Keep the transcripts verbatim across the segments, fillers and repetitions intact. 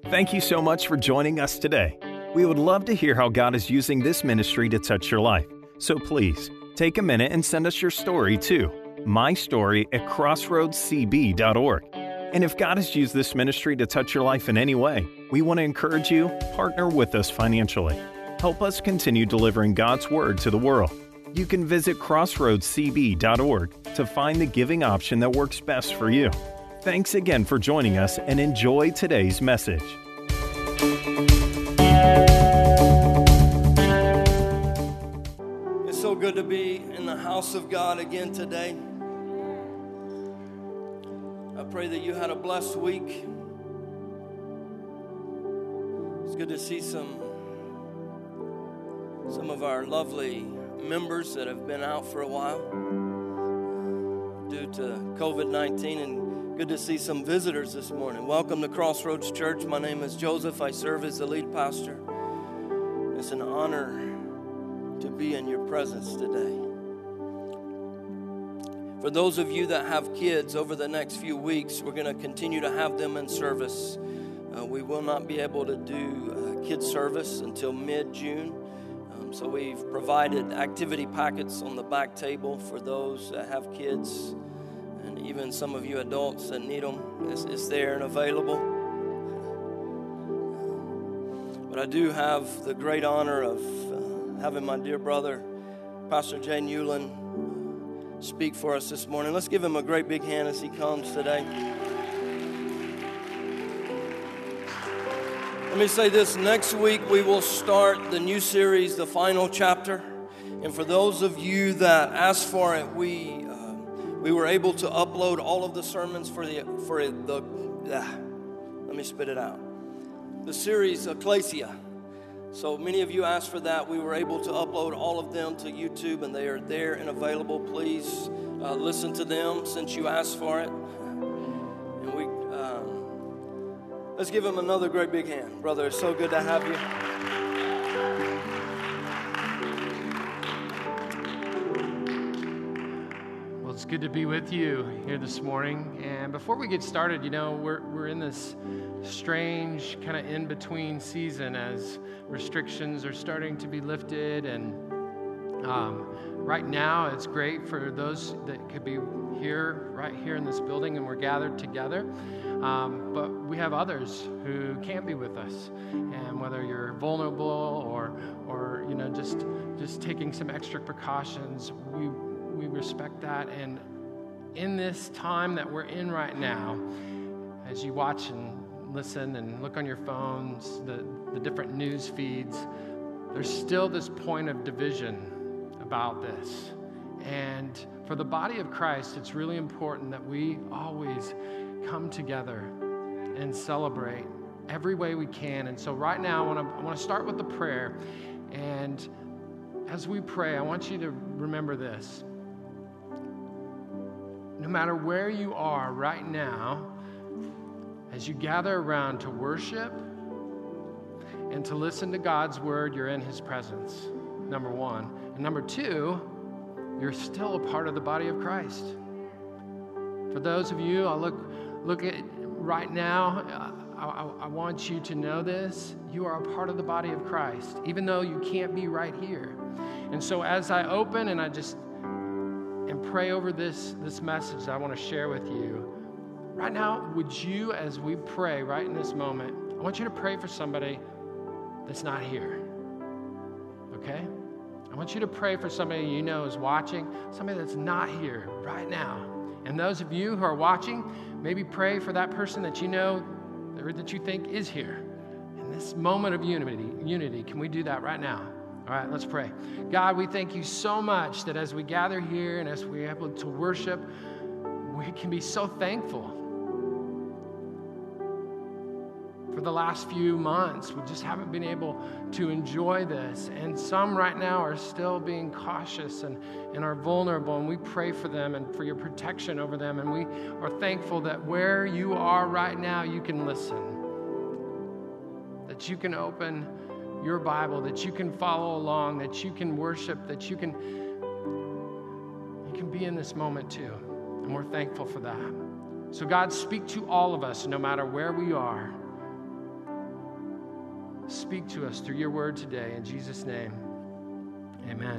Thank you so much for joining us today. We would love to hear how God is using this ministry to touch your life. So please, take a minute and send us your story to my story at crossroads c b dot org. And if God has used this ministry to touch your life in any way, we want to encourage you, partner with us financially. Help us continue delivering God's Word to the world. You can visit crossroads c b dot org to find the giving option that works best for you. Thanks again for joining us and enjoy today's message. It's so good to be in the house of God again today. I pray that you had a blessed week. It's good to see some some of our lovely members that have been out for a while due to covid nineteen, and good to see some visitors this morning. Welcome to Crossroads Church. My name is Joseph. I serve as the lead pastor. It's an honor to be in your presence today. For those of you that have kids, over the next few weeks, we're going to continue to have them in service. Uh, we will not be able to do uh, kids service until mid-June. Um, so we've provided activity packets on the back table for those that have kids, and even some of you adults that need them. It's, it's there and available. But I do have the great honor of uh, having my dear brother, Pastor Jay Newland, speak for us this morning. Let's give him a great big hand as he comes today. Let me say this. Next week we will start the new series, The Final Chapter. And for those of you that asked for it, we uh, we were able to upload all of the sermons for the for the. Uh, let me spit it out. The series Ecclesia. So many of you asked for that. We were able to upload all of them to YouTube, and they are there and available. Please uh, listen to them since you asked for it. And we um, let's give him another great big hand, brother. It's so good to have you. Well, it's good to be with you here this morning. And before we get started, you know, we're we're in this strange kind of in-between season as restrictions are starting to be lifted, and um, right now it's great for those that could be here, right here in this building, and we're gathered together, um, but we have others who can't be with us, and whether you're vulnerable or or you know just just taking some extra precautions, we we respect that. And in this time that we're in right now, as you watch and listen and look on your phones, the, the different news feeds, there's still this point of division about this. And for the body of Christ, it's really important that we always come together and celebrate every way we can. And so right now, I want to I want to start with the prayer. And as we pray, I want you to remember this. No matter where you are right now, as you gather around to worship and to listen to God's word, you're in his presence, number one. And number two, you're still a part of the body of Christ. For those of you, I look look at right now, I, I, I want you to know this. You are a part of the body of Christ, even though you can't be right here. And so as I open and I just and pray over this, this message that I want to share with you, right now, would you, as we pray right in this moment, I want you to pray for somebody that's not here, okay? I want you to pray for somebody you know is watching, somebody that's not here right now. And those of you who are watching, maybe pray for that person that you know or that you think is here. In this moment of unity, unity, can we do that right now? All right, let's pray. God, we thank you so much that as we gather here and as we're able to worship, we can be so thankful. For the last few months, we just haven't been able to enjoy this. And some right now are still being cautious and, and are vulnerable. And we pray for them and for your protection over them. And we are thankful that where you are right now, you can listen. That you can open your Bible, that you can follow along, that you can worship, that you can, you can be in this moment too. And we're thankful for that. So God, speak to all of us, no matter where we are. speak to us through your word today. In Jesus' name, amen.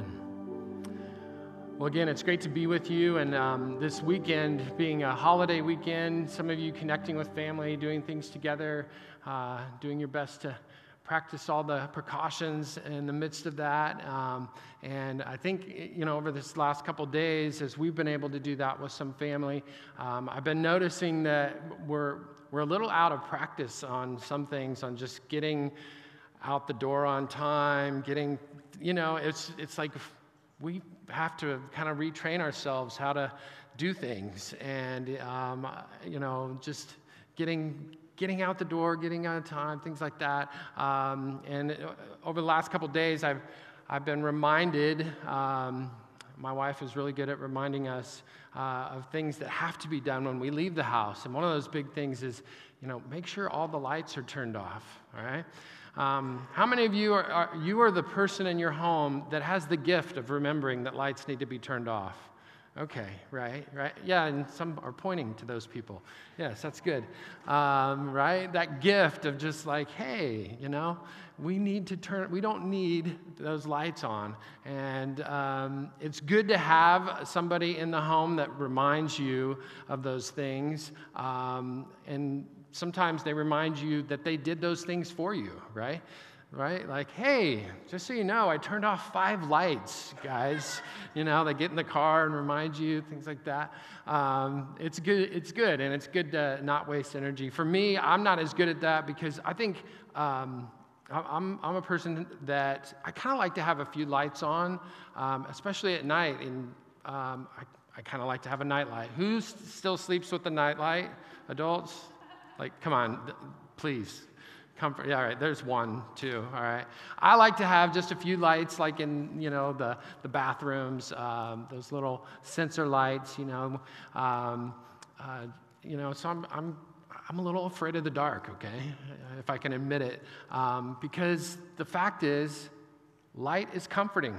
Well, again, it's great to be with you. And um, this weekend being a holiday weekend, some of you connecting with family, doing things together, uh, doing your best to practice all the precautions in the midst of that. Um, and I think, you know, over this last couple days, as we've been able to do that with some family, um, I've been noticing that we're we're a little out of practice on some things, on just getting out the door on time, getting, you know, it's it's like we have to kind of retrain ourselves how to do things. And, um, you know, just getting... getting out the door, getting on time, things like that. Um, and over the last couple of days, I've I've been reminded, um, my wife is really good at reminding us uh, of things that have to be done when we leave the house. And one of those big things is, you know, make sure all the lights are turned off, all right? Um, how many of you are, are, you are the person in your home that has the gift of remembering that lights need to be turned off? Okay, right, right. Yeah, and some are pointing to those people. Yes, that's good. Um, right? That gift of just like, hey, you know, we need to turn, we don't need those lights on. And um, it's good to have somebody in the home that reminds you of those things. Um, and sometimes they remind you that they did those things for you, right? Right? Like, hey, just so you know, I turned off five lights, guys. You know, they get in the car and remind you, things like that. Um, it's good, it's good, and it's good to not waste energy. For me, I'm not as good at that because I think um, I'm, I'm a person that I kind of like to have a few lights on, um, especially at night, and um, I, I kind of like to have a night light. Who s- still sleeps with the night light? Adults? Like, come on, th- please. Comfort, yeah, all right, there's one, two, all right. I like to have just a few lights, like in, you know, the, the bathrooms, um, those little sensor lights, you know. Um, uh, you know, so I'm, I'm, I'm a little afraid of the dark, okay, if I can admit it. Um, because the fact is, light is comforting.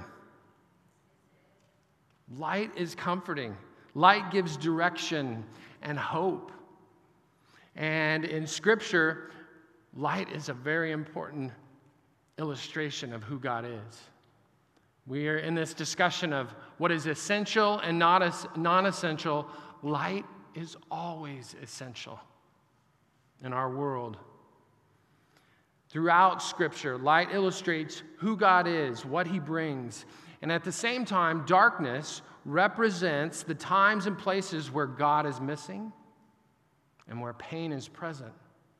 Light is comforting. Light gives direction and hope. And in Scripture, light is a very important illustration of who God is. We are in this discussion of what is essential and not as non-essential. Light is always essential in our world. Throughout Scripture, light illustrates who God is, what He brings. And at the same time, darkness represents the times and places where God is missing and where pain is present.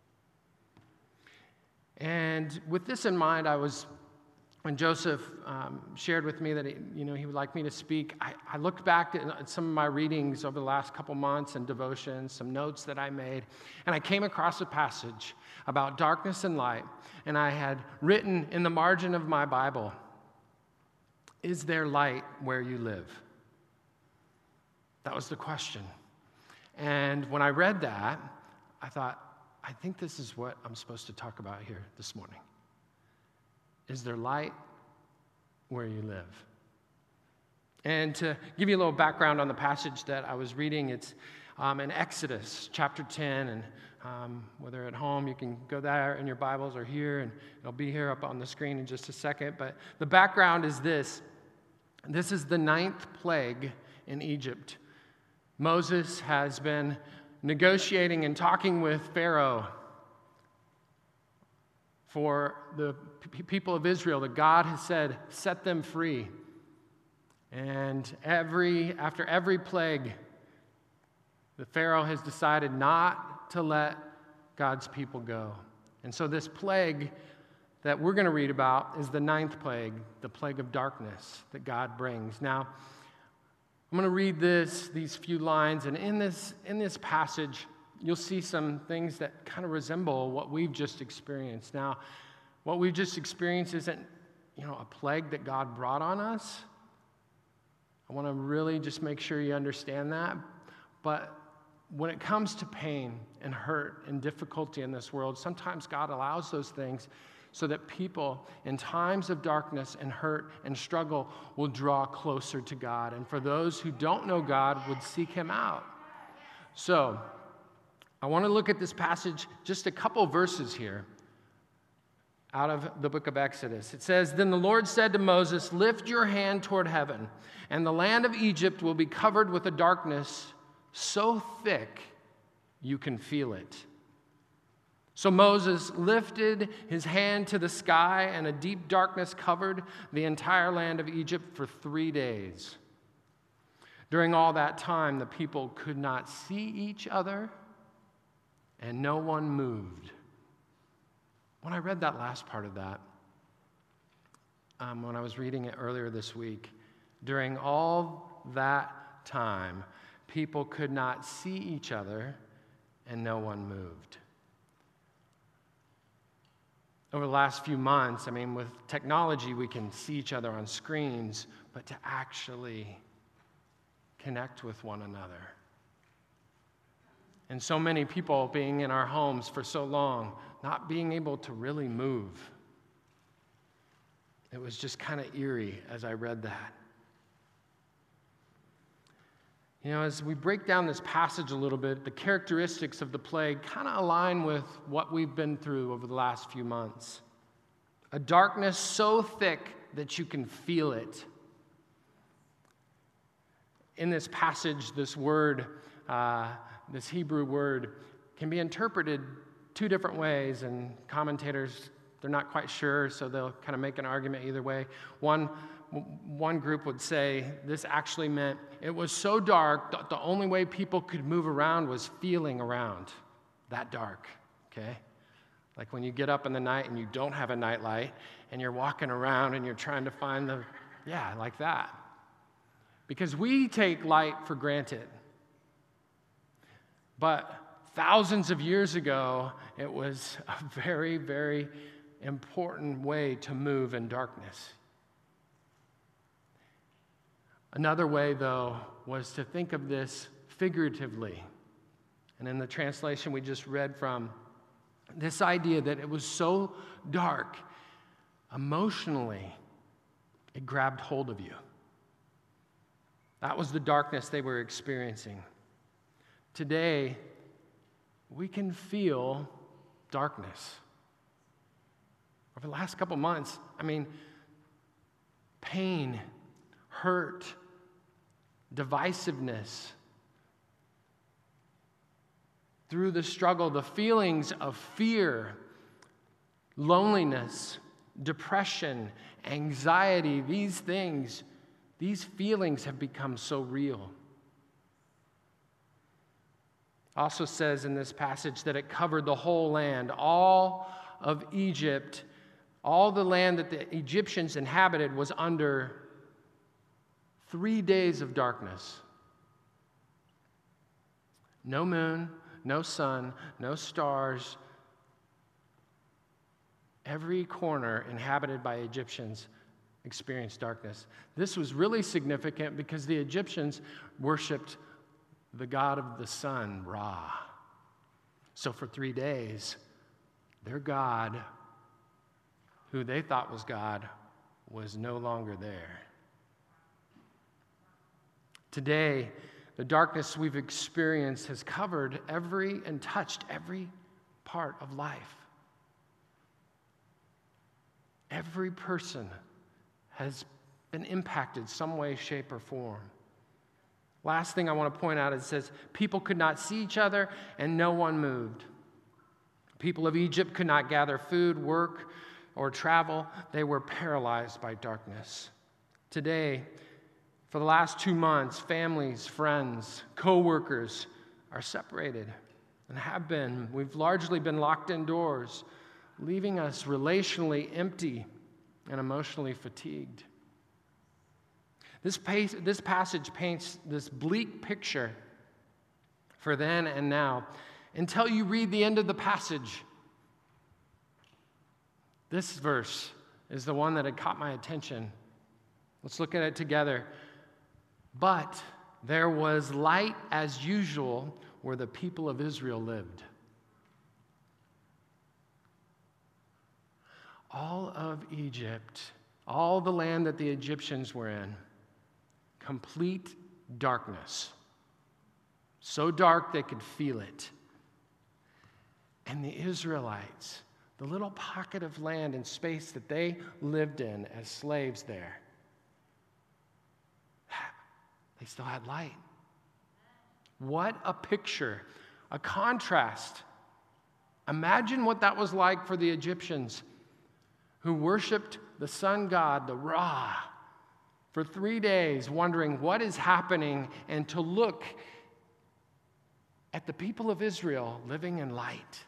And with this in mind, I was, when Joseph um, shared with me that he, you know, he would like me to speak, I, I looked back at some of my readings over the last couple months and devotions, some notes that I made, and I came across a passage about darkness and light, and I had written in the margin of my Bible, "Is there light where you live?" That was the question. And when I read that, I thought, I think this is what I'm supposed to talk about here this morning. Is there light where you live? And to give you a little background on the passage that I was reading, it's um, in Exodus chapter ten, and um, whether at home you can go there in your Bibles or here, and it'll be here up on the screen in just a second. But the background is this. This is the ninth plague in Egypt. Moses has been negotiating and talking with Pharaoh for the p- people of Israel that God has said, set them free. And every after every plague, the Pharaoh has decided not to let God's people go. And so this plague that we're going to read about is the ninth plague, the plague of darkness that God brings. Now, I'm going to read this, these few lines, and in this, in this passage, you'll see some things that kind of resemble what we've just experienced. Now, what we've just experienced isn't, you know, a plague that God brought on us. I want to really just make sure you understand that. But when it comes to pain and hurt and difficulty in this world, sometimes God allows those things so that people in times of darkness and hurt and struggle will draw closer to God. And for those who don't know God, would seek Him out. So, I want to look at this passage, just a couple verses here. out of the book of Exodus. It says, "Then the Lord said to Moses, 'Lift your hand toward heaven, and the land of Egypt will be covered with a darkness so thick you can feel it.' So Moses lifted his hand to the sky, and a deep darkness covered the entire land of Egypt for three days. During all that time, the people could not see each other, and no one moved." When I read that last part of that, um, when I was reading it earlier this week, during all that time, people could not see each other, and no one moved. Over the last few months, I mean, with technology, we can see each other on screens, but to actually connect with one another. And so many people being in our homes for so long, not being able to really move. It was just kind of eerie as I read that. You know, as we break down this passage a little bit, the characteristics of the plague kind of align with what we've been through over the last few months. A darkness so thick that you can feel it. In this passage, this word, uh, this Hebrew word, can be interpreted two different ways, and commentators, they're not quite sure, so they'll kind of make an argument either way. One One group would say this actually meant it was so dark that the only way people could move around was feeling around. That dark, okay? Like when you get up in the night and you don't have a nightlight and you're walking around and you're trying to find the, yeah, like that. Because we take light for granted. But thousands of years ago, it was a very, very important way to move in darkness. Another way, though, was to think of this figuratively. And in the translation we just read from, this idea that it was so dark, emotionally, it grabbed hold of you. That was the darkness they were experiencing. Today, we can feel darkness. Over the last couple months, I mean, pain, hurt, divisiveness. Through the struggle, the feelings of fear, loneliness, depression, anxiety, these things, these feelings have become so real. Also says in this passage that it covered the whole land, all of Egypt, all the land that the Egyptians inhabited was under three days of darkness. No moon, no sun, no stars. Every corner inhabited by Egyptians experienced darkness. This was really significant because the Egyptians worshipped the god of the sun, Ra. So for three days, their god, who they thought was God, was no longer there. Today, the darkness we've experienced has covered every and touched every part of life. Every person has been impacted some way, shape, or form. Last thing I want to point out is it says, people could not see each other and no one moved. People of Egypt could not gather food, work, or travel. They were paralyzed by darkness. Today, for the last two months, families, friends, co-workers are separated and have been. We've largely been locked indoors, leaving us relationally empty and emotionally fatigued. This, pace, this passage paints this bleak picture for then and now until you read the end of the passage. This verse is the one that had caught my attention. Let's look at it together. But there was light as usual where the people of Israel lived. All of Egypt, all the land that the Egyptians were in, complete darkness. So dark they could feel it. And the Israelites, the little pocket of land and space that they lived in as slaves there, they still had light. What a picture, a contrast. Imagine what that was like for the Egyptians who worshiped the sun god, the Ra, for three days, wondering what is happening, and to look at the people of Israel living in light.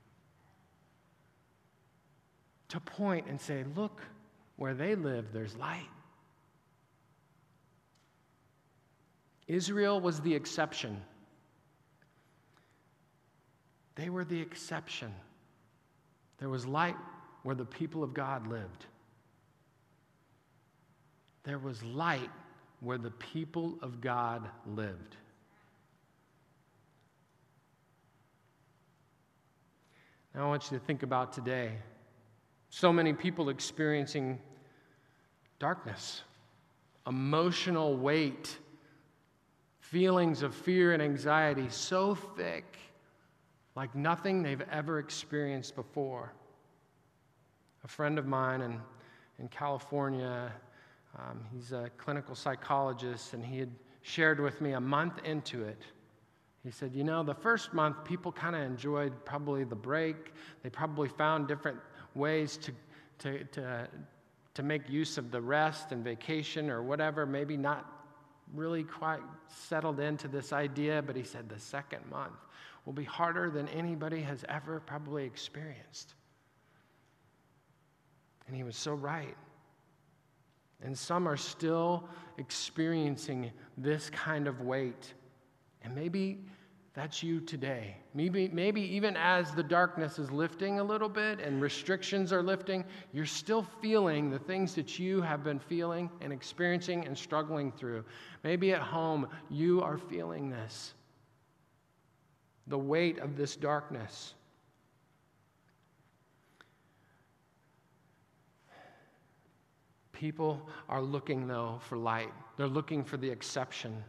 To point and say, look, where they live, there's light. Israel was the exception. They were the exception. There was light where the people of God lived. There was light where the people of God lived. Now I want you to think about today. So many people experiencing darkness, emotional weight, feelings of fear and anxiety so thick, like nothing they've ever experienced before. A friend of mine in, in California, um, he's a clinical psychologist, and he had shared with me a month into it. He said, you know, the first month people kind of enjoyed probably the break. They probably found different ways to, to, to, to make use of the rest and vacation or whatever, maybe not really quite settled into this idea, but he said the second month will be harder than anybody has ever probably experienced. And he was so right. And some are still experiencing this kind of weight. And maybe that's you today. Maybe, maybe even as the darkness is lifting a little bit and restrictions are lifting, you're still feeling the things that you have been feeling and experiencing and struggling through. Maybe at home you are feeling this, the weight of this darkness. People are looking, though, for light. They're looking for the exception.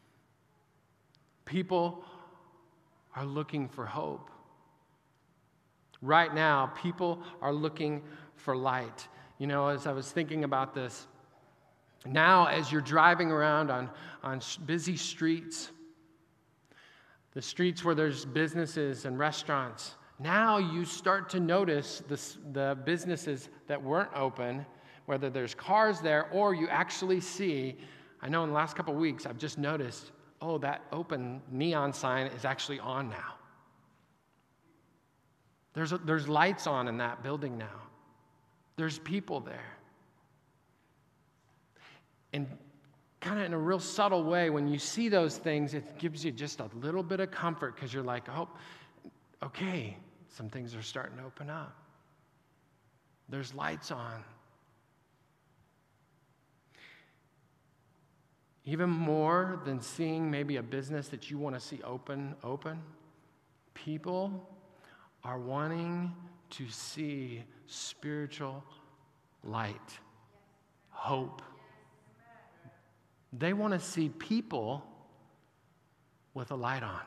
People are looking for hope. Right now, people are looking for light. You know, as I was thinking about this, now as you're driving around on, on busy streets, the streets where there's businesses and restaurants, now you start to notice this, the businesses that weren't open, whether there's cars there or you actually see, I know in the last couple of weeks I've just noticed, oh, that open neon sign is actually on now. There's, a, there's lights on in that building now. There's people there. And kind of in a real subtle way, when you see those things, it gives you just a little bit of comfort because you're like, oh, okay, some things are starting to open up. There's lights on. Even more than seeing maybe a business that you want to see open, open, people are wanting to see spiritual light, hope. They want to see people with a light on.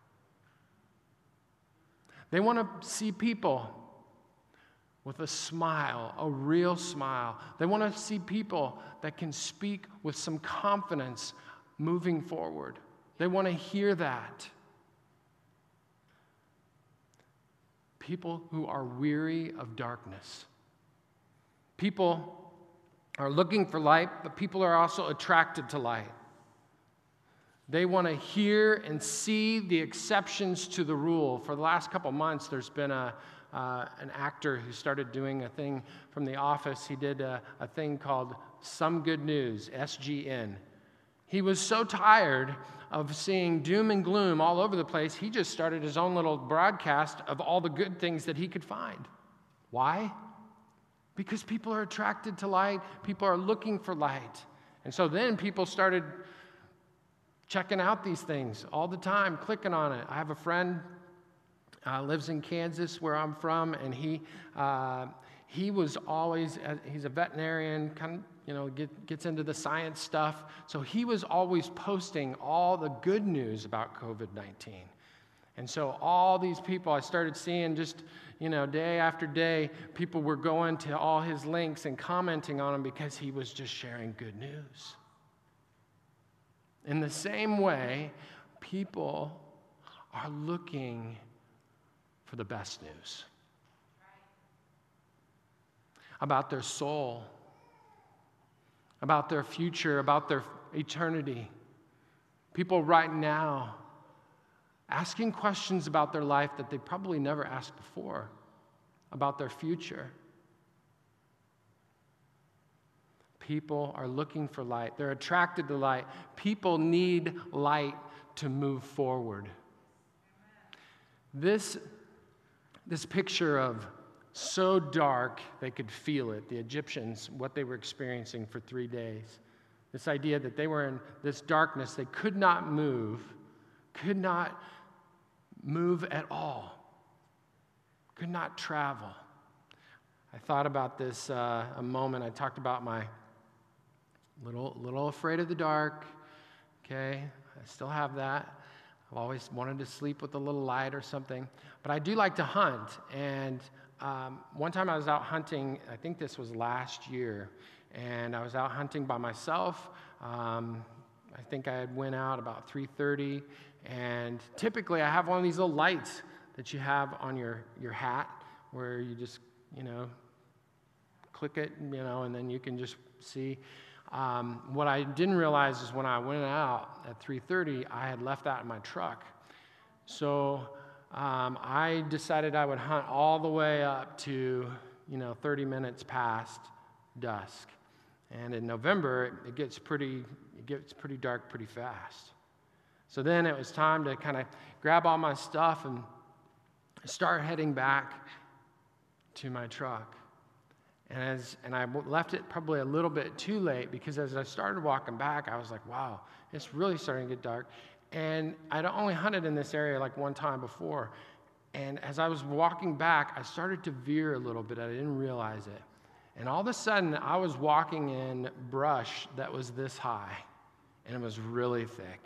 They want to see people with a smile, a real smile. They want to see people that can speak with some confidence moving forward. They want to hear that. People who are weary of darkness. People are looking for light, but people are also attracted to light. They want to hear and see the exceptions to the rule. For the last couple months, there's been a Uh, an actor who started doing a thing from The Office. He did a, a thing called Some Good News, S G N. He was so tired of seeing doom and gloom all over the place, he just started his own little broadcast of all the good things that he could find. Why? Because people are attracted to light. People are looking for light. And so then people started checking out these things all the time, clicking on it. I have a friend Uh, lives in Kansas, where I'm from, and he uh, he was always, uh, he's a veterinarian, kind of, you know, get, gets into the science stuff. So he was always posting all the good news about covid nineteen. And so all these people, I started seeing just, you know, day after day, people were going to all his links and commenting on him because he was just sharing good news. In the same way, people are looking for the best news about their soul, about their future, about their eternity. People right now asking questions about their life that they probably never asked before, about their future. People are looking for light. They're attracted to light. People need light to move forward. This, this picture of so dark they could feel it, the Egyptians, what they were experiencing for three days. This idea that they were in this darkness, they could not move, could not move at all, could not travel. I thought about this uh, a moment. I talked about my little, little afraid of the dark, okay? I still have that. I've always wanted to sleep with a little light or something. But I do like to hunt. And um, one time I was out hunting, I think this was last year, and I was out hunting by myself. Um, I think I had went out about three thirty, and typically I have one of these little lights that you have on your, your hat where you just, you know, click it, you know, and then you can just see. Um, what I didn't realize is when I went out at three thirty, I had left that in my truck. So um, I decided I would hunt all the way up to, you know, thirty minutes past dusk. And in November, it gets pretty, it gets pretty dark pretty fast. So then it was time to kind of grab all my stuff and start heading back to my truck. And as and I left it probably a little bit too late, because as I started walking back, I was like, wow, it's really starting to get dark. And I'd only hunted in this area like one time before. And as I was walking back, I started to veer a little bit. I didn't realize it. And all of a sudden, I was walking in brush that was this high, and it was really thick.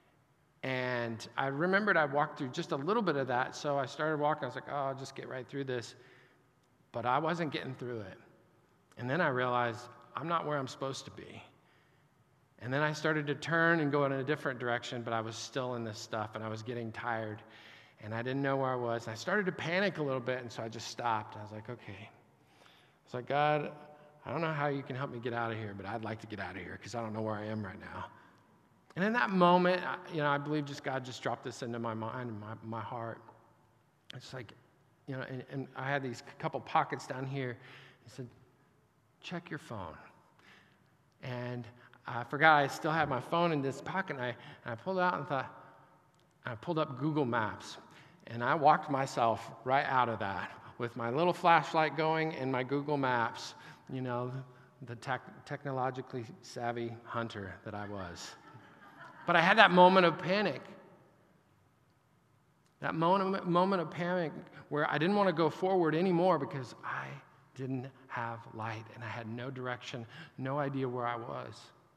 And I remembered I walked through just a little bit of that, so I started walking. I was like, oh, I'll just get right through this. But I wasn't getting through it. And then I realized I'm not where I'm supposed to be. And then I started to turn and go in a different direction, but I was still in this stuff, and I was getting tired, and I didn't know where I was. And I started to panic a little bit, and so I just stopped. I was like, okay. I was like, God, I don't know how you can help me get out of here, but I'd like to get out of here because I don't know where I am right now. And in that moment, you know, I believe just God just dropped this into my mind and my, my heart. It's like, you know, and, and I had these couple pockets down here. He said, check your phone. And I forgot I still had my phone in this pocket, and I, and I pulled it out and thought, I pulled up Google Maps, and I walked myself right out of that with my little flashlight going and my Google Maps, you know, the tech, technologically savvy hunter that I was. But I had that moment of panic. That moment, moment of panic where I didn't want to go forward anymore because I didn't have light and I had no direction, no idea where I was.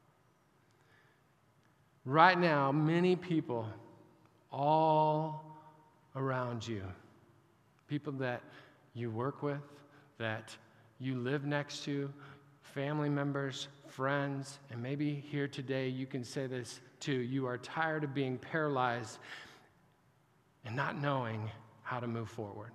Right now, many people all around you, people that you work with, that you live next to, family members, friends, and maybe here today you can say this too. You are tired of being paralyzed and not knowing how to move forward.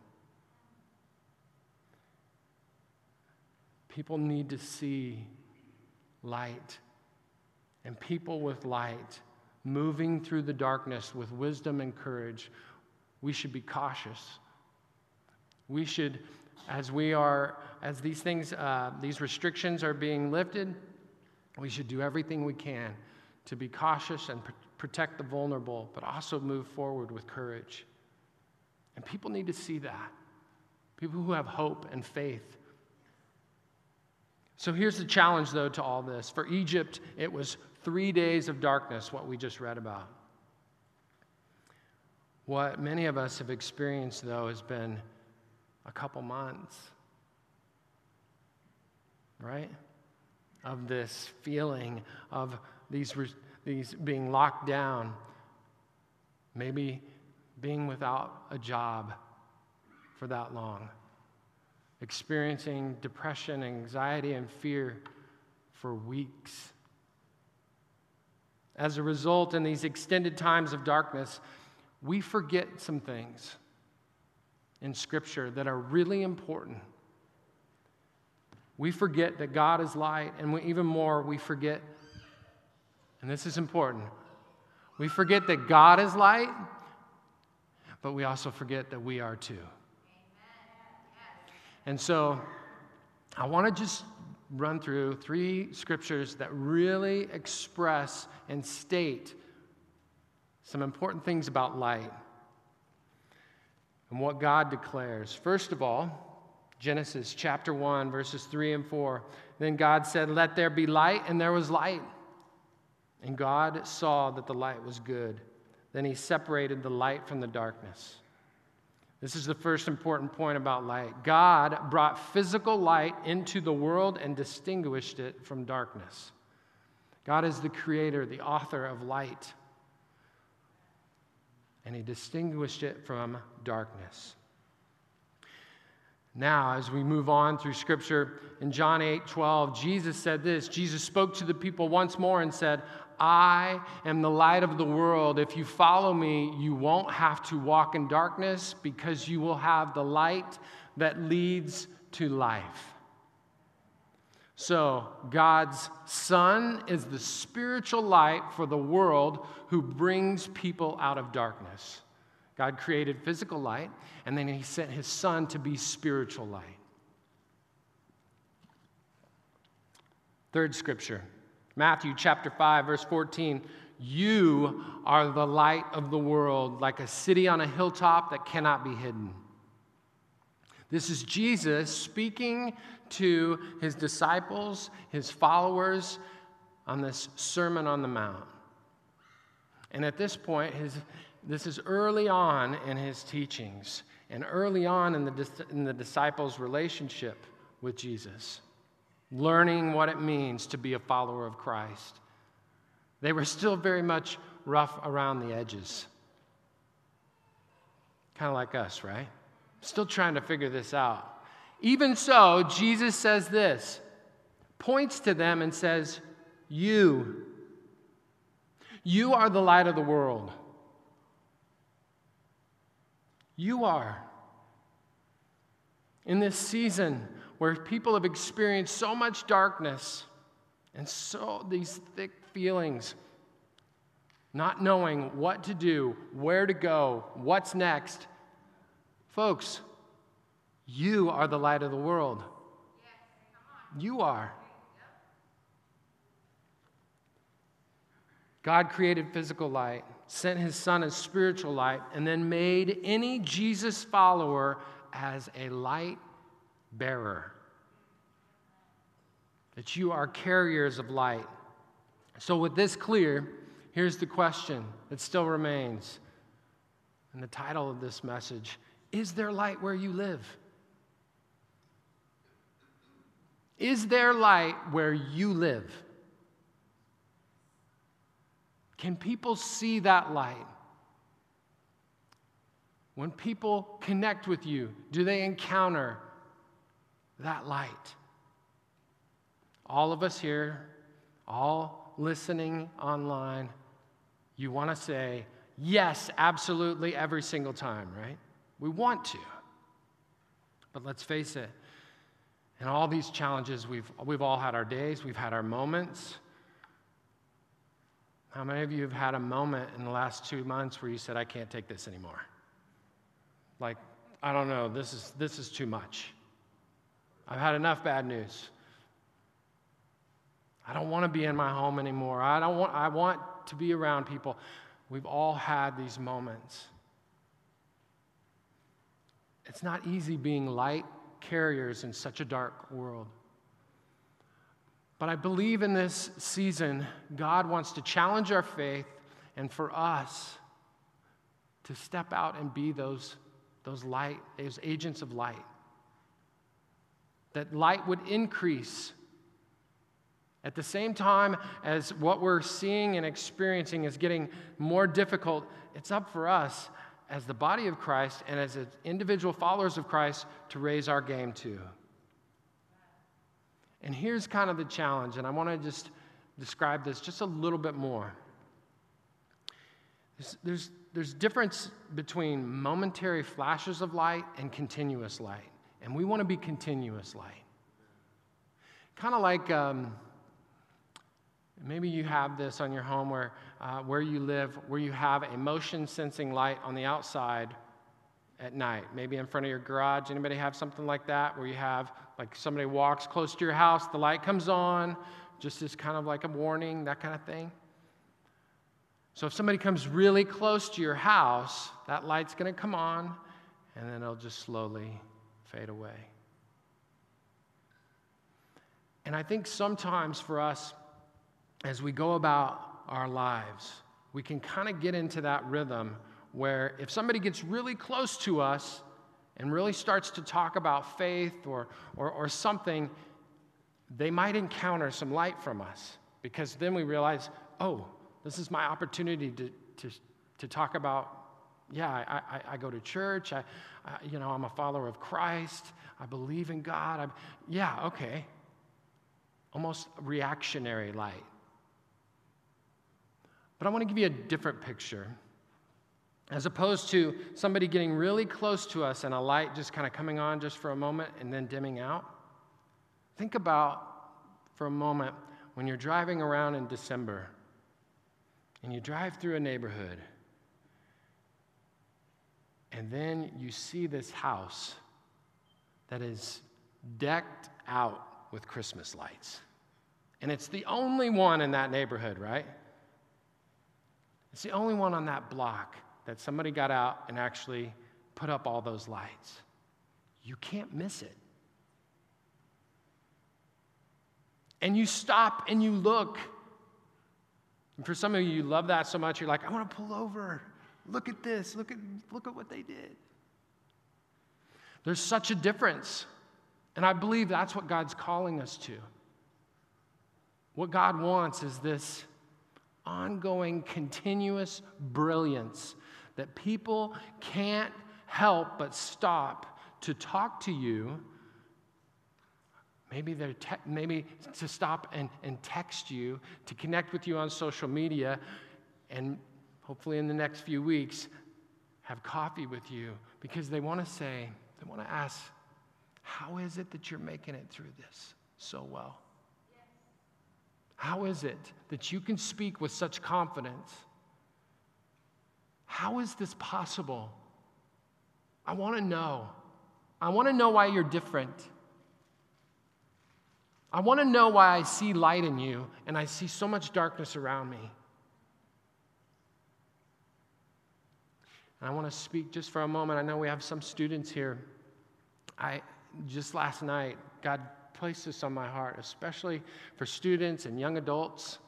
People need to see light, and people with light moving through the darkness with wisdom and courage. We should be cautious. We should, as we are, as these things, uh, these restrictions are being lifted, we should do everything we can to be cautious and pr- protect the vulnerable, but also move forward with courage. And people need to see that. People who have hope and faith. So here's the challenge, though, to all this. For Egypt, it was three days of darkness, what we just read about. What many of us have experienced, though, has been a couple months, right? Of this feeling of these, these being locked down. Maybe being without a job for that long, experiencing depression, anxiety, and fear for weeks. As a result, in these extended times of darkness, we forget some things in Scripture that are really important. We forget that God is light, and we, even more, we forget, and this is important, we forget that God is light, but we also forget that we are too. And so, I want to just run through three scriptures that really express and state some important things about light and what God declares. First of all, Genesis chapter one, verses three and four. Then God said, "Let there be light," and there was light. And God saw that the light was good. Then he separated the light from the darkness. This is the first important point about light. God brought physical light into the world and distinguished it from darkness. God is the creator, the author of light. And he distinguished it from darkness. Now, as we move on through Scripture, in John eight twelve, Jesus said this. Jesus spoke to the people once more and said, "I am the light of the world. If you follow me, you won't have to walk in darkness because you will have the light that leads to life." So, God's Son is the spiritual light for the world who brings people out of darkness. God created physical light, and then he sent his Son to be spiritual light. Third scripture, Matthew chapter five, verse fourteen. "You are the light of the world, like a city on a hilltop that cannot be hidden." This is Jesus speaking to his disciples, his followers, on this Sermon on the Mount. And at this point, his, this is early on in his teachings and early on in the, in the disciples' relationship with Jesus, learning what it means to be a follower of Christ. They were still very much rough around the edges. Kind of like us, right? Still trying to figure this out. Even so, Jesus says this, points to them and says, You, you are the light of the world. You are. In this season where people have experienced so much darkness and so these thick feelings, not knowing what to do, where to go, what's next, folks, you are the light of the world. You are. God created physical light, sent his Son as spiritual light, and then made any Jesus follower as a light bearer. That you are carriers of light. So with this clear, here's the question that still remains. And the title of this message, is there light where you live? Is there light where you live? Can people see that light? When people connect with you, do they encounter that light? All of us here, all listening online, you want to say, yes, absolutely, every single time, right? We want to. But let's face it, in all these challenges, we've, we've all had our days, we've had our moments. How many of you have had a moment in the last two months where you said, I can't take this anymore? Like, I don't know, this is, this is too much. I've had enough bad news. I don't want to be in my home anymore. I don't want, I want to be around people. We've all had these moments. It's not easy being light carriers in such a dark world. But I believe in this season, God wants to challenge our faith and for us to step out and be those, those light, those agents of light. That light would increase at the same time as what we're seeing and experiencing is getting more difficult. It's up for us as the body of Christ and as individual followers of Christ to raise our game too. And here's kind of the challenge, and I want to just describe this just a little bit more. There's, there's, there's difference between momentary flashes of light and continuous light, and we want to be continuous light. Kind of like um, maybe you have this on your home where, uh, where you live, where you have a motion-sensing light on the outside at night, maybe in front of your garage. Anybody have something like that where you have, like somebody walks close to your house, the light comes on, just as kind of like a warning, that kind of thing? So if somebody comes really close to your house, that light's going to come on, and then it'll just slowly fade away. And I think sometimes for us, as we go about our lives, we can kind of get into that rhythm where if somebody gets really close to us and really starts to talk about faith or, or, or something, they might encounter some light from us, because then we realize, oh, this is my opportunity to, to, to talk about, yeah, I, I, I go to church, I, I, you know, I'm a follower of Christ, I believe in God, I'm, yeah, okay. Almost reactionary light. But I want to give you a different picture. As opposed to somebody getting really close to us and a light just kind of coming on just for a moment and then dimming out. Think about, for a moment, when you're driving around in December and you drive through a neighborhood and then you see this house that is decked out with Christmas lights. And it's the only one in that neighborhood, right? It's the only one on that block that somebody got out and actually put up all those lights. You can't miss it. And you stop and you look. And for some of you, you love that so much, you're like, I want to pull over. Look at this. Look at, look at what they did. There's such a difference. And I believe that's what God's calling us to. What God wants is this ongoing, continuous brilliance that people can't help but stop to talk to you. Maybe they're te- maybe to stop and, and text you, to connect with you on social media, and hopefully in the next few weeks, have coffee with you, because they want to say, they want to ask, how is it that you're making it through this so well? How is it that you can speak with such confidence? How is this possible? I want to know. I want to know why you're different. I want to know why I see light in you and I see so much darkness around me. And I want to speak just for a moment. I know we have some students here. I just last night, God placed this on my heart, especially for students and young adults.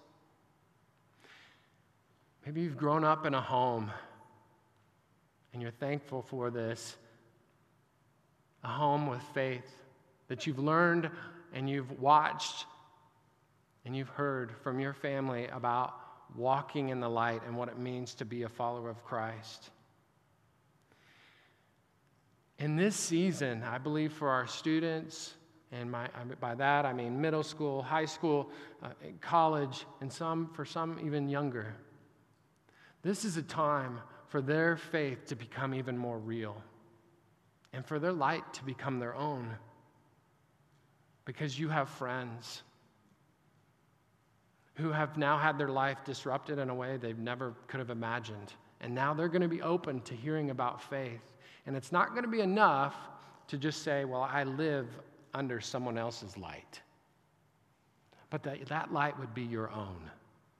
Maybe you've grown up in a home and you're thankful for this, a home with faith that you've learned and you've watched and you've heard from your family about walking in the light and what it means to be a follower of Christ. In this season, I believe for our students, and my, by that I mean middle school, high school, uh, college, and some for some even younger, this is a time for their faith to become even more real and for their light to become their own, because you have friends who have now had their life disrupted in a way they never could have imagined, and now they're going to be open to hearing about faith. And it's not going to be enough to just say, well, I live under someone else's light. But that, that light would be your own.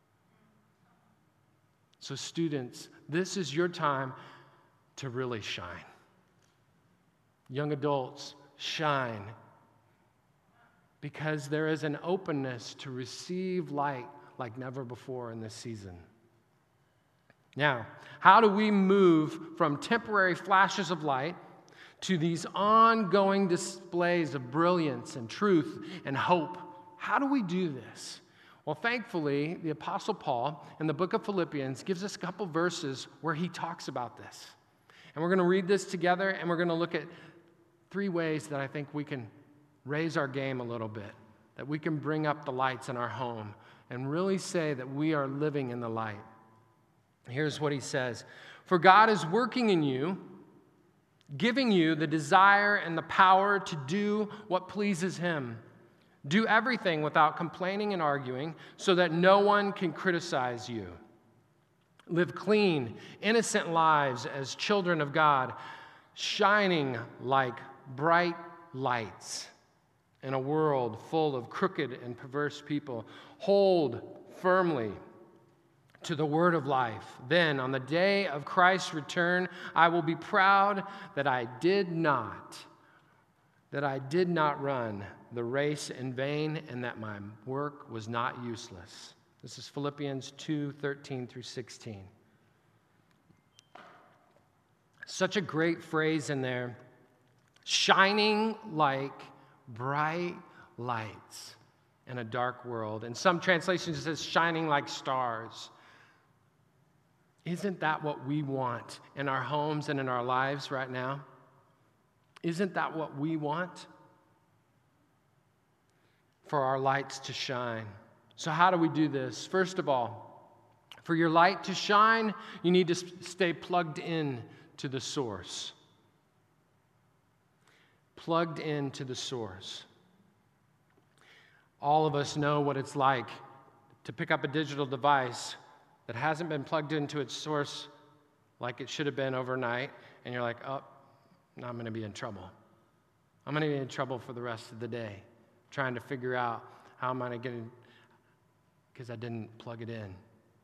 So students, this is your time to really shine. Young adults, shine. Because there is an openness to receive light like never before in this season. Now, how do we move from temporary flashes of light to these ongoing displays of brilliance and truth and hope? How do we do this? Well, thankfully, the Apostle Paul in the book of Philippians gives us a couple verses where he talks about this. And we're going to read this together, and we're going to look at three ways that I think we can raise our game a little bit, that we can bring up the lights in our home and really say that we are living in the light. Here's what he says. For God is working in you, giving you the desire and the power to do what pleases him. Do everything without complaining and arguing so that no one can criticize you. Live clean, innocent lives as children of God, shining like bright lights in a world full of crooked and perverse people. Hold firmly to the word of life. Then, on the day of Christ's return, I will be proud that I did not, that I did not run the race in vain and that my work was not useless. This is Philippians two, thirteen through sixteen. Such a great phrase in there. Shining like bright lights in a dark world. In some translations it says shining like stars. Isn't that what we want in our homes and in our lives right now? Isn't that what we want? For our lights to shine. So how do we do this? First of all, for your light to shine, you need to stay plugged in to the source. Plugged into the source. All of us know what it's like to pick up a digital device that hasn't been plugged into its source like it should have been overnight, and you're like, oh, now I'm going to be in trouble. I'm going to be in trouble for the rest of the day, trying to figure out how am I going to get in, because I didn't plug it in.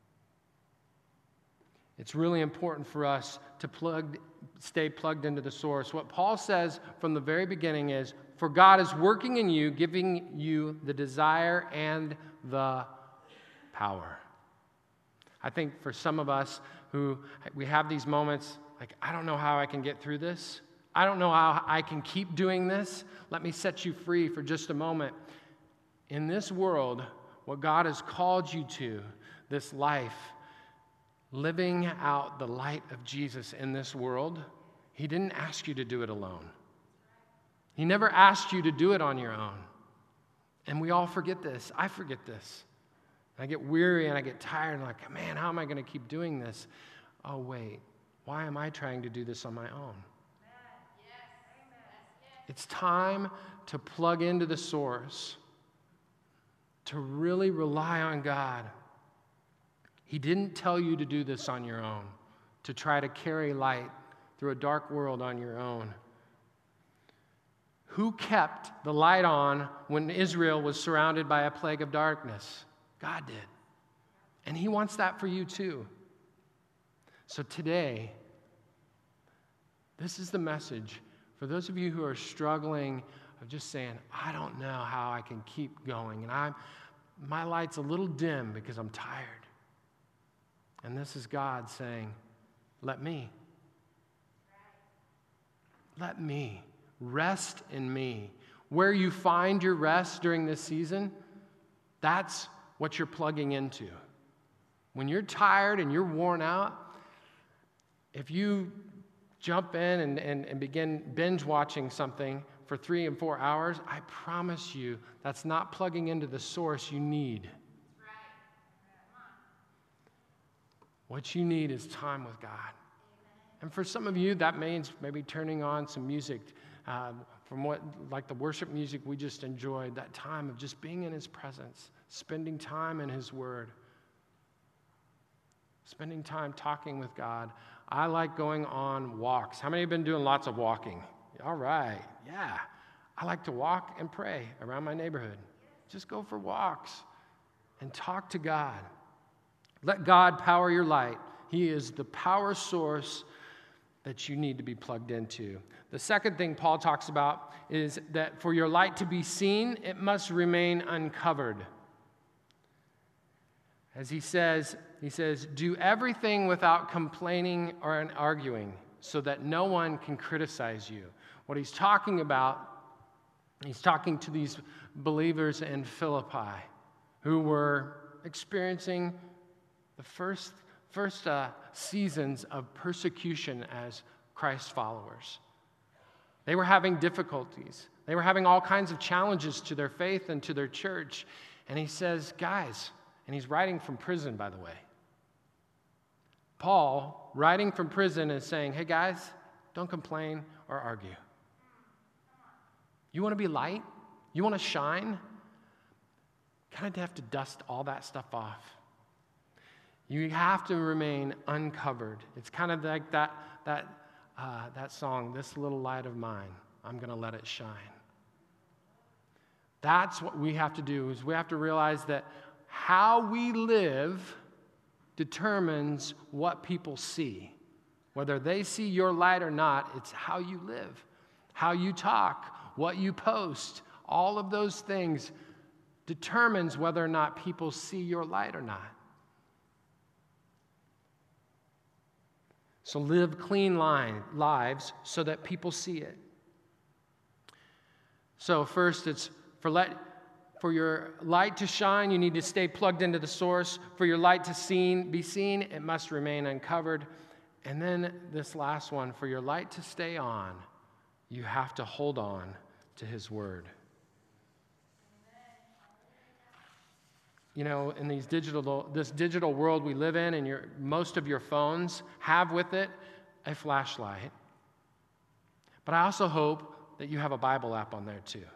It's really important for us to plug, stay plugged into the source. What Paul says from the very beginning is, for God is working in you, giving you the desire and the power. I think for some of us who we have these moments, like, I don't know how I can get through this. I don't know how I can keep doing this. Let me set you free for just a moment. In this world, what God has called you to, this life, living out the light of Jesus in this world, he didn't ask you to do it alone. He never asked you to do it on your own. And we all forget this. I forget this. I get weary and I get tired and I'm like, man, how am I going to keep doing this? Oh, wait, why am I trying to do this on my own? It's time to plug into the source, to really rely on God. He didn't tell you to do this on your own, to try to carry light through a dark world on your own. Who kept the light on when Israel was surrounded by a plague of darkness? God did. And he wants that for you too. So today, this is the message for those of you who are struggling of just saying, I don't know how I can keep going. And I'm, my light's a little dim because I'm tired. And this is God saying, let me. Let me. Rest in me. Where you find your rest during this season, that's what you're plugging into. When you're tired and you're worn out, if you jump in and, and, and begin binge watching something for three and four hours, I promise you that's not plugging into the source you need. What you need is time with God. And for some of you, that means maybe turning on some music uh, from what, like the worship music we just enjoyed, that time of just being in his presence, spending time in his word, spending time talking with God. I like going on walks. How many have been doing lots of walking? All right, yeah. I like to walk and pray around my neighborhood. Just go for walks and talk to God. Let God power your light. He is the power source that you need to be plugged into. The second thing Paul talks about is that for your light to be seen, it must remain uncovered. As he says, he says, do everything without complaining or arguing so that no one can criticize you. What he's talking about, he's talking to these believers in Philippi who were experiencing the first, first uh, seasons of persecution as Christ followers. They were having difficulties. They were having all kinds of challenges to their faith and to their church. And he says, guys, and he's writing from prison, by the way. Paul, writing from prison, is saying, hey, guys, don't complain or argue. You want to be light? You want to shine? Kind of have to dust all that stuff off. You have to remain uncovered. It's kind of like that, that, uh, that song, This Little Light of Mine, I'm going to let it shine. That's what we have to do, is we have to realize that how we live determines what people see. Whether they see your light or not, it's how you live, how you talk, what you post. All of those things determines whether or not people see your light or not. So live clean line, lives so that people see it. So first, it's for let for your light to shine, you need to stay plugged into the source. For your light to seen, be seen, it must remain uncovered. And then this last one, for your light to stay on, you have to hold on to his word. You know, in these digital, this digital world we live in, and your, most of your phones have with it a flashlight. But I also hope that you have a Bible app on there too.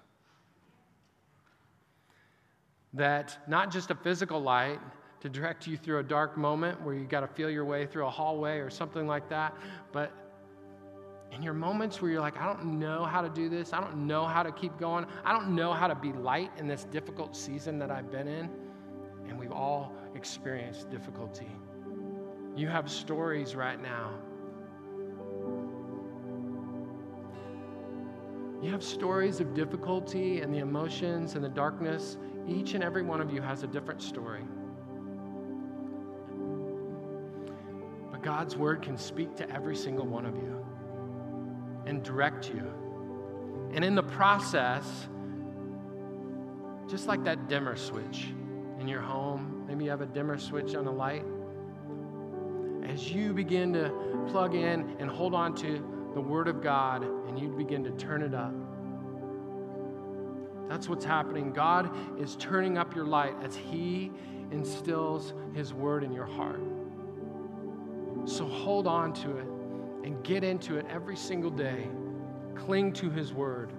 That not just a physical light to direct you through a dark moment where you got to feel your way through a hallway or something like that, but in your moments where you're like, I don't know how to do this, I don't know how to keep going, I don't know how to be light in this difficult season that I've been in, and we've all experienced difficulty. You have stories right now. You have stories of difficulty and the emotions and the darkness. Each and every one of you has a different story. But God's word can speak to every single one of you and direct you. And in the process, just like that dimmer switch in your home, maybe you have a dimmer switch on a light. As you begin to plug in and hold on to the word of God and you begin to turn it up, that's what's happening. God is turning up your light as he instills his word in your heart. So hold on to it and get into it every single day. Cling to his word.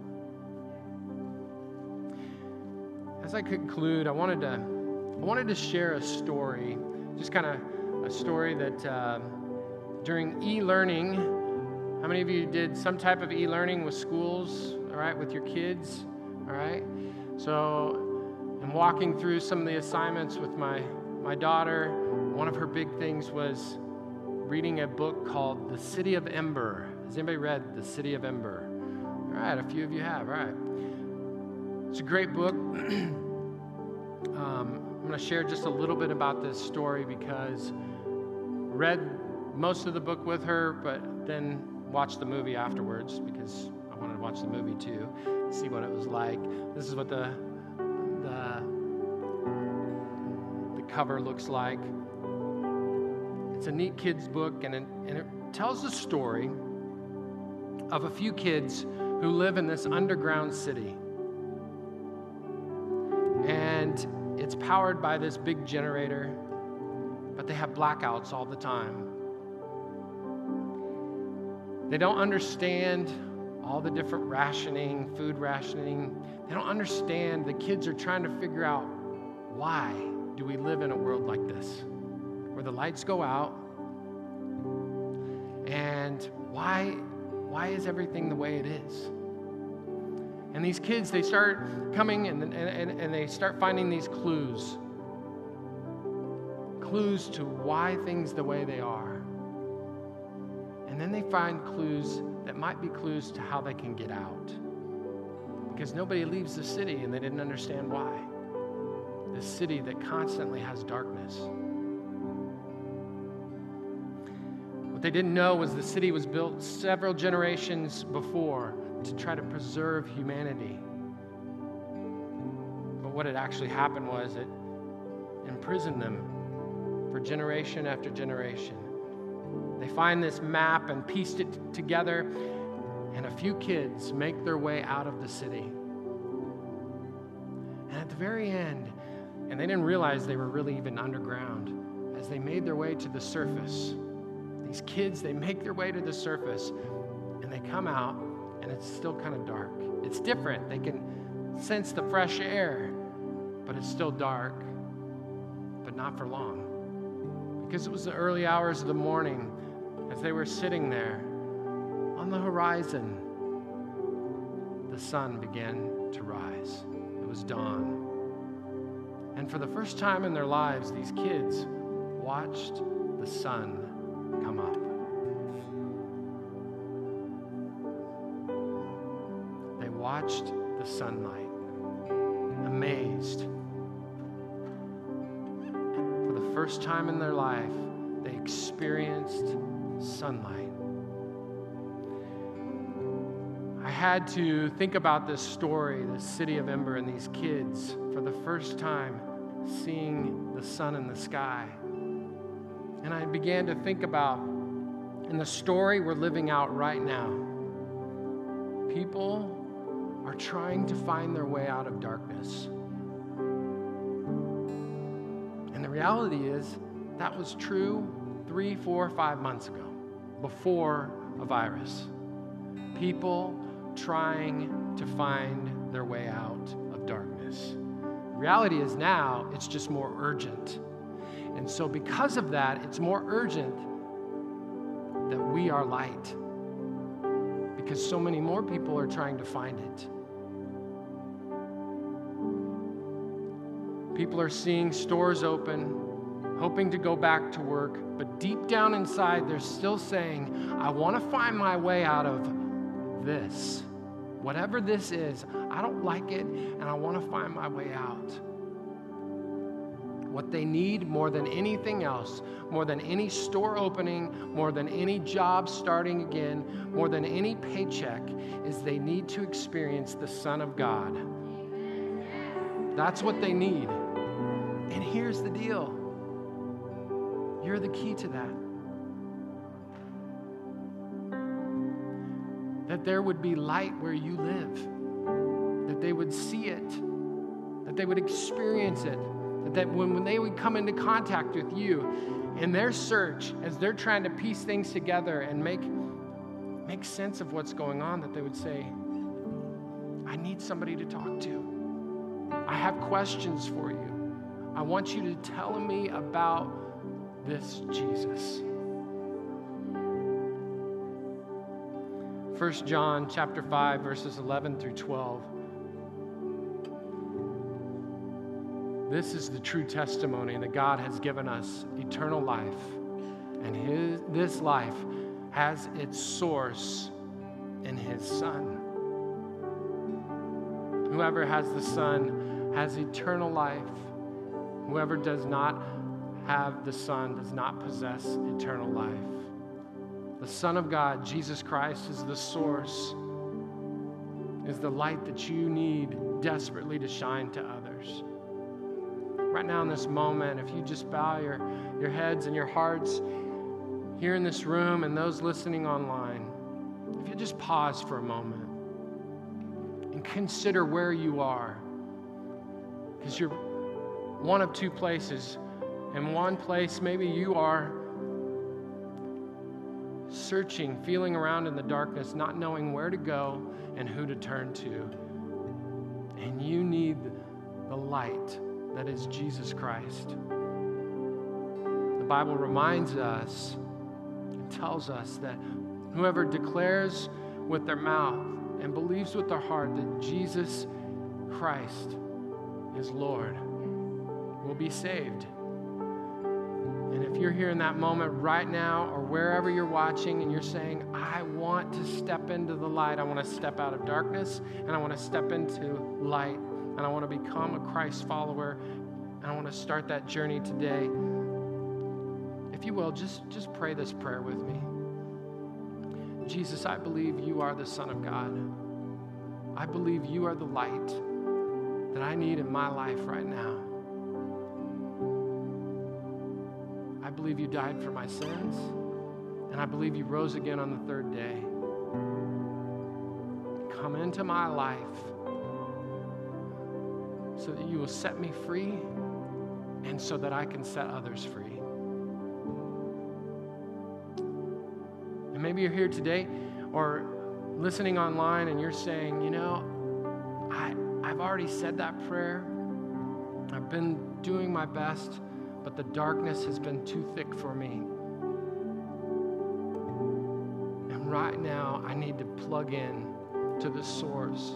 As I conclude, I wanted to, I wanted to share a story, just kind of a story that uh, during e-learning, how many of you did some type of e-learning with schools, all right, with your kids? All right, so I'm walking through some of the assignments with my, my daughter. One of her big things was reading a book called The City of Ember. Has anybody read The City of Ember? All right, a few of you have. All right. It's a great book. um, I'm going to share just a little bit about this story because I read most of the book with her, but then watched the movie afterwards because I wanted to watch the movie too, see what it was like. This is what the the, the cover looks like. It's a neat kid's book, and it, and it tells the story of a few kids who live in this underground city. And it's powered by this big generator, but they have blackouts all the time. They don't understand all the different rationing, food rationing. They don't understand. The kids are trying to figure out, why do we live in a world like this, where the lights go out, and why, why is everything the way it is? And these kids, they start coming and, and, and they start finding these clues, clues to why things the way they are. And then they find clues that might be clues to how they can get out. Because nobody leaves the city and they didn't understand why. The city that constantly has darkness. What they didn't know was the city was built several generations before to try to preserve humanity. But what had actually happened was it imprisoned them for generation after generation. They find this map and pieced it together, and a few kids make their way out of the city. And at the very end, and they didn't realize they were really even underground, as they made their way to the surface, these kids, they make their way to the surface, and they come out, and it's still kind of dark. It's different. They can sense the fresh air, but it's still dark, but not for long. Because it was the early hours of the morning, as they were sitting there on the horizon, the sun began to rise. It was dawn. And for the first time in their lives, these kids watched the sun come up. They watched the sunlight, amazed. For the first time in their life, they experienced sunlight. I had to think about this story, the city of Ember, and these kids for the first time seeing the sun in the sky. And I began to think about, in the story we're living out right now, people are trying to find their way out of darkness. And the reality is, that was true three, four, five months ago, before a virus. People trying to find their way out of darkness. The reality is now, it's just more urgent. And so because of that, it's more urgent that we are light. Because so many more people are trying to find it. People are seeing stores open, hoping to go back to work, but deep down inside, they're still saying, I want to find my way out of this. Whatever this is, I don't like it, and I want to find my way out. What they need more than anything else, more than any store opening, more than any job starting again, more than any paycheck, is they need to experience the Son of God. That's what they need. And here's the deal. You're the key to that. That there would be light where you live. That they would see it. That they would experience it. That, that when, when they would come into contact with you in their search, as they're trying to piece things together and make, make sense of what's going on, that they would say, I need somebody to talk to. I have questions for you. I want you to tell me about this Jesus. First John chapter five, verses eleven through twelve. This is the true testimony that God has given us eternal life. And his, this life has its source in his Son. Whoever has the Son has eternal life. Whoever does not have the Son does not possess eternal life. The Son of God, Jesus Christ, is the source, is the light that you need desperately to shine to others. Right now in this moment, if you just bow your, your heads and your hearts here in this room and those listening online, if you just pause for a moment and consider where you are, because you're one of two places. In one place, maybe you are searching, feeling around in the darkness, not knowing where to go and who to turn to. And you need the light that is Jesus Christ. The Bible reminds us and tells us that whoever declares with their mouth and believes with their heart that Jesus Christ is Lord will be saved. And if you're here in that moment right now or wherever you're watching and you're saying, I want to step into the light, I want to step out of darkness, and I want to step into light, and I want to become a Christ follower, and I want to start that journey today, if you will, just, just pray this prayer with me. Jesus, I believe you are the Son of God. I believe you are the light that I need in my life right now. I believe you died for my sins, And I believe you rose again on the third day. Come into my life so that you will set me free and so that I can set others free. And maybe you're here today or listening online and you're saying, you know, I, I've already said that prayer. I've been doing my best, but the darkness has been too thick for me. And right now, I need to plug in to the source.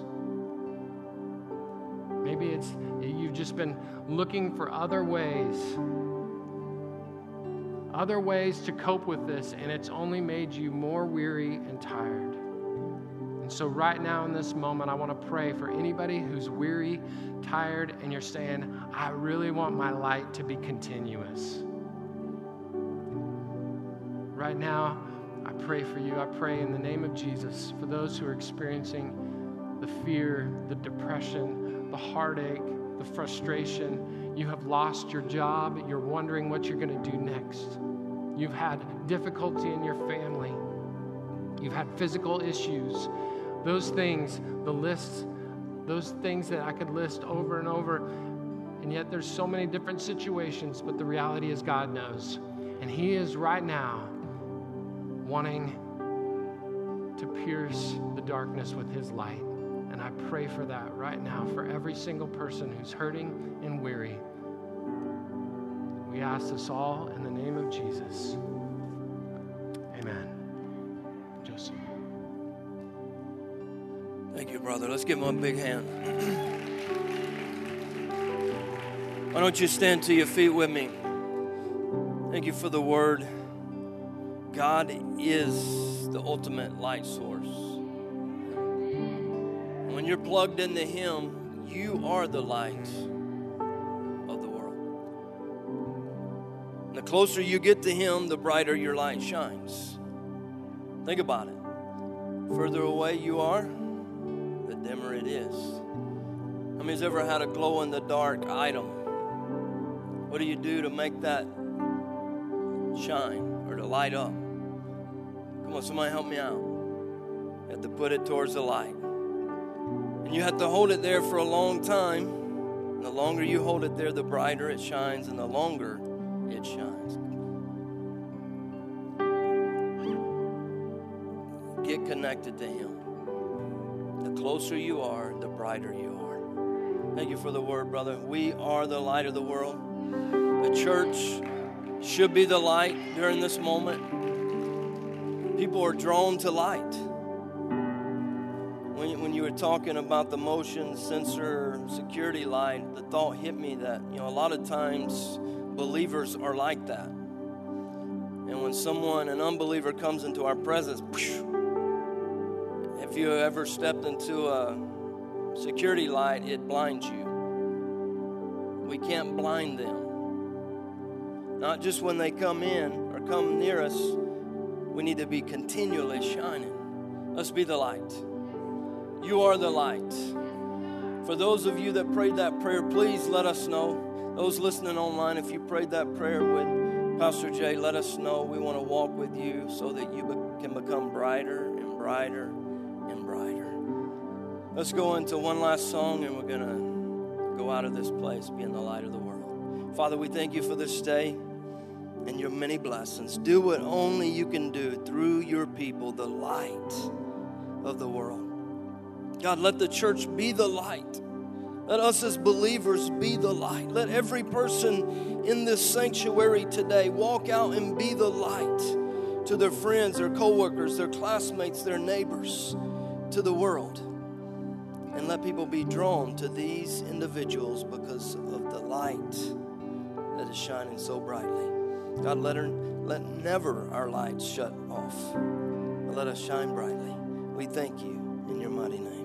Maybe it's you've just been looking for other ways, other ways to cope with this, and it's only made you more weary and tired. And so right now in this moment, I want to pray for anybody who's weary, tired, and you're saying, I really want my light to be continuous. Right now, I pray for you. I pray in the name of Jesus for those who are experiencing the fear, the depression, the heartache, the frustration. You have lost your job. You're wondering what you're going to do next. You've had difficulty in your family. You've had physical issues. Those things, the lists, those things that I could list over and over, and yet there's so many different situations, but the reality is God knows. And He is right now wanting to pierce the darkness with His light. And I pray for that right now for every single person who's hurting and weary. We ask this all in the name of Jesus. Amen. Joseph. Thank you, brother. Let's give him a big hand. Why don't you stand to your feet with me? Thank you for the word. God is the ultimate light source. When you're plugged into Him, you are the light of the world. And the closer you get to Him, the brighter your light shines. Think about it. The further away you are, the dimmer it is. How many's ever had a glow-in-the-dark item? What do you do to make that shine or to light up? Come on, somebody help me out. You have to put it towards the light. And you have to hold it there for a long time. And the longer you hold it there, the brighter it shines, and the longer it shines. Get connected to Him. The closer you are, the brighter you are. Thank you for the word, brother. We are the light of the world. The church should be the light during this moment. People are drawn to light. When you, when you were talking about the motion sensor security light, the thought hit me that, you know, a lot of times believers are like that. And when someone, an unbeliever, comes into our presence, if you ever stepped into a security light, it blinds you. We can't blind them. Not just when they come in or come near us. We need to be continually shining. Let's be the light. You are the light. For those of you that prayed that prayer, please let us know. Those listening online, if you prayed that prayer with Pastor Jay, let us know. We want to walk with you so that you be- can become brighter and brighter and brighter. Let's go into one last song, and we're going to go out of this place being the light of the world. Father, we thank you for this day and your many blessings. Do what only you can do through your people, the light of the world. God, let the church be the light. Let us as believers be the light. Let every person in this sanctuary today walk out and be the light to their friends, their coworkers, their classmates, their neighbors, to the world. And let people be drawn to these individuals because of the light that is shining so brightly. God, let, her, let never our lights shut off, but let us shine brightly. We thank you in your mighty name.